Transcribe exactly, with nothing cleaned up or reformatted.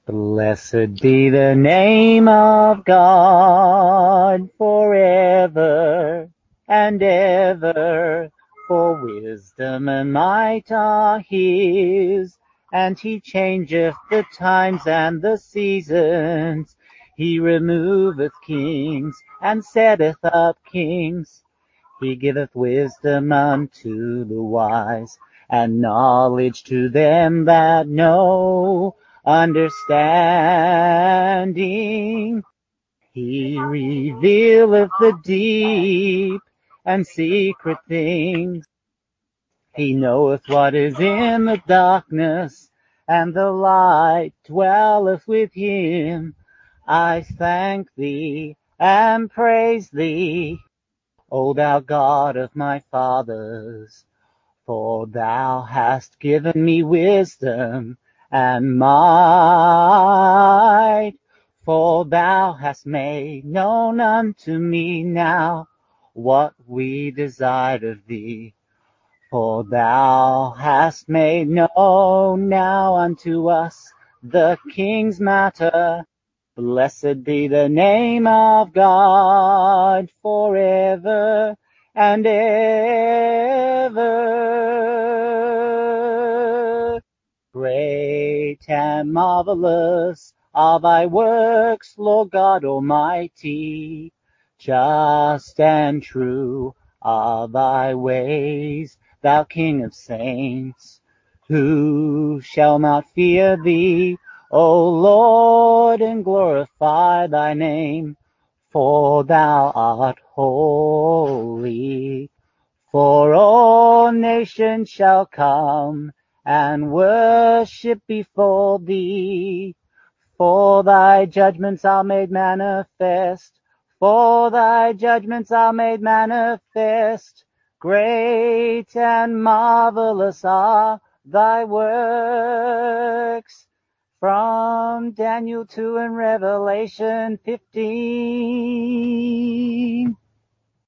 Blessed be the name of God forever and ever, for wisdom and might are his, and he changeth the times and the seasons. He removeth kings and setteth up kings. He giveth wisdom unto the wise, and knowledge to them that know understanding. He revealeth the deep and secret things. He knoweth what is in the darkness, and the light dwelleth with him. I thank thee and praise thee, O thou God of my fathers, for thou hast given me wisdom and might, for thou hast made known unto me now what we desired of thee. For thou hast made known now unto us the King's matter. Blessed be the name of God forever and ever. Great and marvelous are thy works, Lord God Almighty. Just and true are thy ways, thou King of saints. Who shall not fear thee, O Lord, and glorify thy name? For thou art holy. For all nations shall come and worship before thee. For thy judgments are made manifest. For thy judgments are made manifest. Great and marvelous are thy works. From Daniel two and Revelation fifteen.